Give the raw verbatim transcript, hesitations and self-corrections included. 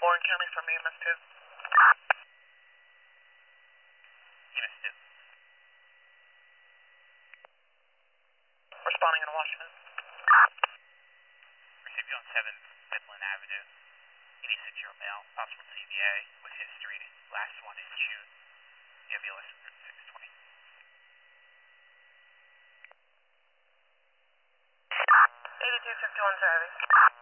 Warren County from E M S two. E M S two. Responding in Washington. Received you on seventh Midland Avenue. You need six-year male, possible T B A with history. Last one in June. You have your list for six twenty. eighty-two fifty-one Charlie.